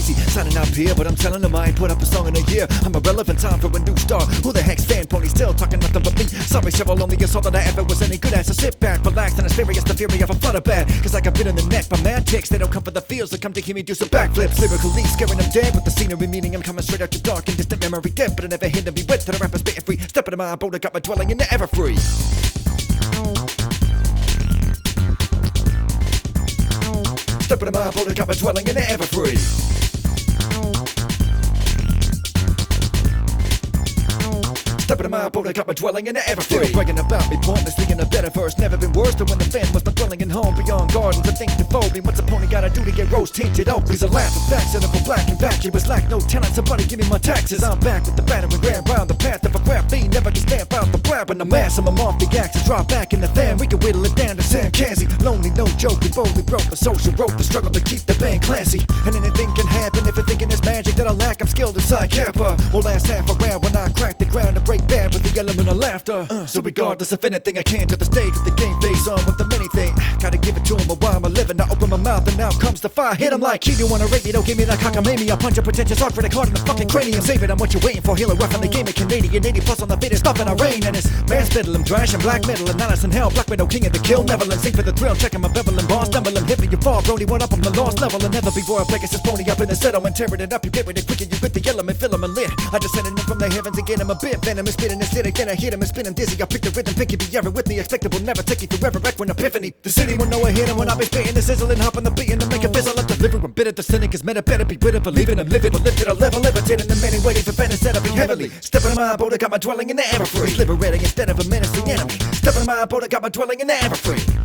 crazy. Signing up here, but I'm telling them I ain't put up a song in a year. I'm irrelevant, time for a new star. Who the heck's fan pony still talking nothing but me? Sorry, Cheryl, only you saw that I ever was any good at. So sit back, relax, and experience the fury of a flutter bad. Cause like I've been in the neck by mad ticks, they don't come for the feels, they come to hear me do some backflips. Lyrically scaring them dead with the scenery, meaning I'm coming straight out your dark and distant memory dead. But I never hindered me wet to the rapper spitting free. Stepping in my boat, I got my dwelling in the Everfree. Stepping in my boat, I got my dwelling in the Everfree. Stepping in my boat, I got my dwelling in the Everfree. Bragging about me pointlessly in a better verse. Never been worse than when the fan was my dwelling in home. Beyond gardens and things to fold me. What's a pony gotta do to get rose tinted Oakley's a laugh of facts and I'm black and back. It was like no talent, somebody give me my taxes. I'm back with the battering grand round the path of a crap fiend. Never can stamp out the blab and the mass. I'm off the axis, drop back in the fan. We can whittle it down to Sam Kansy. Lonely, no joke, we boldly broke the social rope. The struggle to keep the band classy. And anything can happen if you're thinking it's magic that I lack. I'm skilled inside Kappa. Well, last half around when I crack the ground and break bad with the element of laughter. So regardless of anything, I came to the stage with the game face on with the mini thing. Gotta give it to him, but while I'm living, I open my mouth and out comes the fire. Hit him like you wanna rate me, don't give me that cockamamie. I'll punch a pretentious art critic hard in the fucking cranium. Save it, I'm what you're waiting for. Halo rough on the game of Canadian 80 plus on the beat is stuff in a rain. And it's mass fiddle, I'm trash and black metal and Alice in hell. Black widow, king of the kill, Neverland. Sing for the thrill, checking my beveling bars, stumbling, hitting you far. Brody, one up on the lost level and never be royal Pegasus pony up in the settlement. Tearing it up, you get with it quicker, you get the element, fill 'em and lit. I just send it in from the heavens and get him a bit venomous, spitting and sit again. I hit him and spin him dizzy. I pick the rhythm, think you be ever with me. Expectable, never take you forever. Equine epiphany. The city will know I hit him when I be spitting the sizzling, hop on the beat and to make a fizzle. Let the liver I'm bitter. The cynic is meta, better be bitter, believing I'm living, but lifted a level, levitating the many waiting for better set up heavily. Stepping in my boat, I got my dwelling in the Everfree. Liberating instead of a menacing enemy. Stepping in my boat, I got my dwelling in the Everfree.